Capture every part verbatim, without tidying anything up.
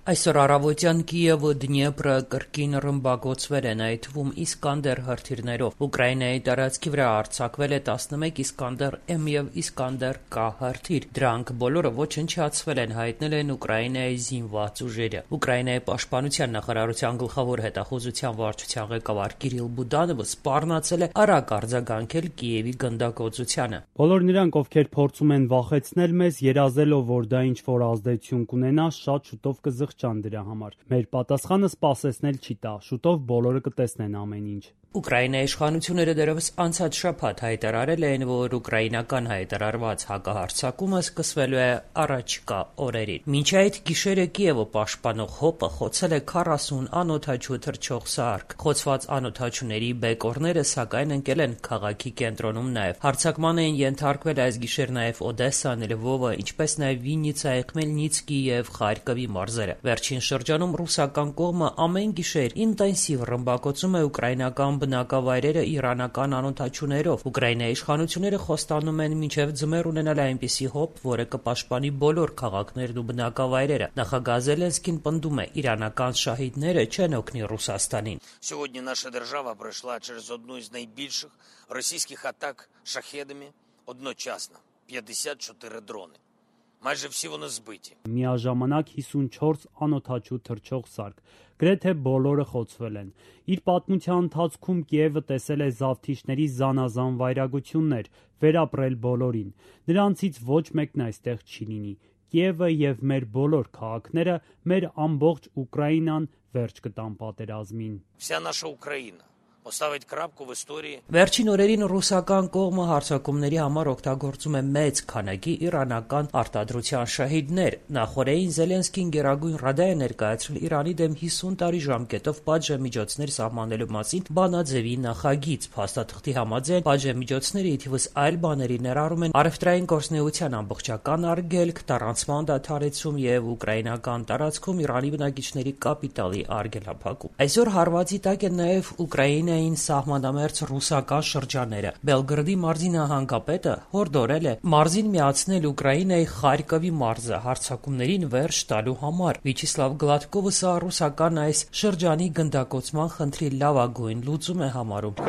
Այսօր առավոտյան Կիևը, Դնեպրը կրկին ռմբակոծվել են, այդ թվում Իսկանդեր հրթիռներով։ Ուկրաինայի տարածքի վրա արձակվել է տասնմեկ Իսկանդեր M և Իսկանդեր K հրթիռ։ Դրանք բոլորը ոչնչացվել են, հայտնել են Ուկրաինայի զինված ուժերը։ Ուկրաինայի պաշտպանության նախարարության գլխավոր հետախուզության վարչության ղեկավար Կիրիլ Բուդանովը սպառնացել է արագ արձագանքել Կիևի գնդակոծությանը։ Բոլոր նրանք, ովքեր փորձում են վախեցնել մեզ, երազելով, որ դա ինչ-որ ազդեցություն կունենա, շատ շուտով կզղջան դրա համար։ Մեր պատասխանը սպասեցնել չի տա, շուտով բոլորը կտեսնեն ամեն ինչ։ Ուկրաինայի իշխանությունները դեռևս անցած շաբաթ հայտարարել էին, որ ուկրաինական հայտարարված հակահարձակումը սկսվելու է առաջիկա օրերին։ Մինչ այդ գիշերը Կիևը պաշտպանող ՀՕՊ-ը խոցել է քառասուն անօդաչու թռչող սարք։ Խոցված անօդաչուների բեկորները, սակայն, ընկել են քաղաքի կենտրոնում նաև։ Հարձակման էին ենթարկվել այս գիշեր նաև Օդեսան, Լվովը, ինչպես նաև Վիննիցայի, Խմելնիցկի և Խարկովի մարզերը։ Վերջին շրջանում ռուսական կողմը ամեն գիշեր ինտենսիվ ռմբակոծում է ուկրաինական բնակավայրերը իրանական անօդաչուներով։ Ուկրաինայի իշխանությունները խոստանում են մինչև ձմեռ ունենալ այնպիսի ՀՕՊ, որը կպաշտպանի բոլոր քաղաքներն ու բնակավայրերը։ Նախագահ Զելենսկին պնդում է՝ իրանական շահիդները չեն օգնի Ռուսաստանին։ Сьогодні наша держава пройшла через одну із найбільших російських атак шахедами одночасно – п'ятдесят чотири дрони. Майже всі вони збиті. Միաժամանակ հիսունչորս անօդաչու թռչող սարք, գրեթե բոլորը խոցվել են։ Իր պատմության ընթացքում Կիևը տեսել է զավթիչների զանազան վայրագություններ, վերապրել բոլորին։ Նրանցից ոչ մեկն այստեղ չի լինի։ Կիևը և մեր բոլոր քաղաքները, մեր ամբողջ Ուկրաինան վերջ կտան պատերազմին։ Вся наша Україна поставить крапку в історії. Վերջին օրերին ռուսական կողմը հարձակումների համար օգտագործում է մեծ քանակի իրանական արտադրության շահիդներ։ Նախորդին Զելենսկին Գերագույն Ռադա է ներկայացրել Իրանի դեմ հիսուն տարի ժամկետով պատժամիջոցներ սահմանելու մասին բանաձևի նախագիծ։ Փաստաթղթի համաձայն պատժամիջոցները ի թիվս այլ բաների ներառում են առևտրային գործունեության ամբողջական արգելք, տարանցման դադարեցում և ուկրաինական տարածքում Իրանի բնակիչների կապիտալի արգելափակում։ Այսօր հարվածի տակ են նաև Ուկրաինայի սահմանամերձ ռուսական շրջանները։ Բելգրադի մարզի նահանգապետը հորդորել է մարզին միացնել Ուկրաինայի Խարկովի մարզը հարձակումներին վերջ տալու համար։ Վիաչեսլավ Գլադկովը սա ռուսական այս շրջանի գնդակոծման խնդրի լավագույն լուծում է համարում։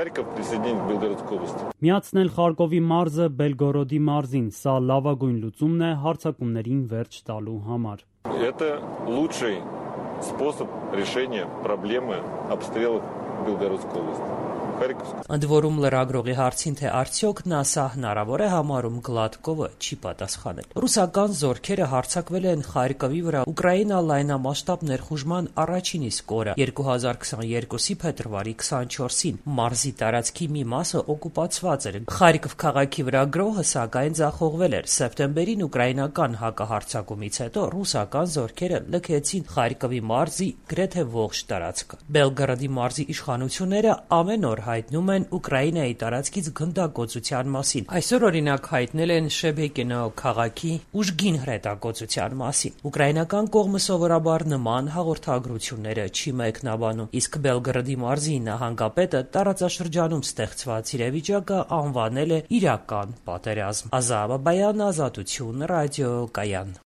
Միացնել Խարկովի մարզը Բելգորոդի մարզին, սա լավագույն լուծումն է հարձակումներին վերջ տալու համար։ Это лучший способ решения проблемы обстрелов Белгородской области. Ընդ որում լրագրողի հարցին, թե արդյոք նա սա հնարավոր է համարում, Գլադկովը չի պատասխանել։ Ռուսական զորքերը հարձակվել են Խարկովի վրա Ուկրաինա լայնամասշտաբ ներխուժման առաջին իսկ օրը երկու հազար քսաներկուսի փետրվարի քսանչորսին։ Մարզի տարածքի մի մասը օկուպացված էր։ Խարկով քաղաքի վրա գրոհը, սակայն, ձախողվել էր։ Սեպտեմբերին ուկրաինական հակահարձակումից հետո ռուսական զորքերը լքեցին Խարկովի մարզի գրեթե ողջ տարածքը։ Բելգրադի մարզի իշխանությունները ամեն օր հայտնում են Ուկրաինայի տարածքից գնդակոծության մասին։ Այսօր օրինակ հայտնել են Շեբեկինո քաղաքի ուժգին հրետակոծության մասին։ Ուկրաինական կողմը սովորաբար նման հաղորդագրությունները չի մեկնաբանում, իսկ Բելգրադի մարզի նահանգապետը տարածաշրջանում ստեղծված իրավիճակը անվանել է իրական պատերազմ։ Ազատ Բաբայան, Ազատություն, ռադիոկայան։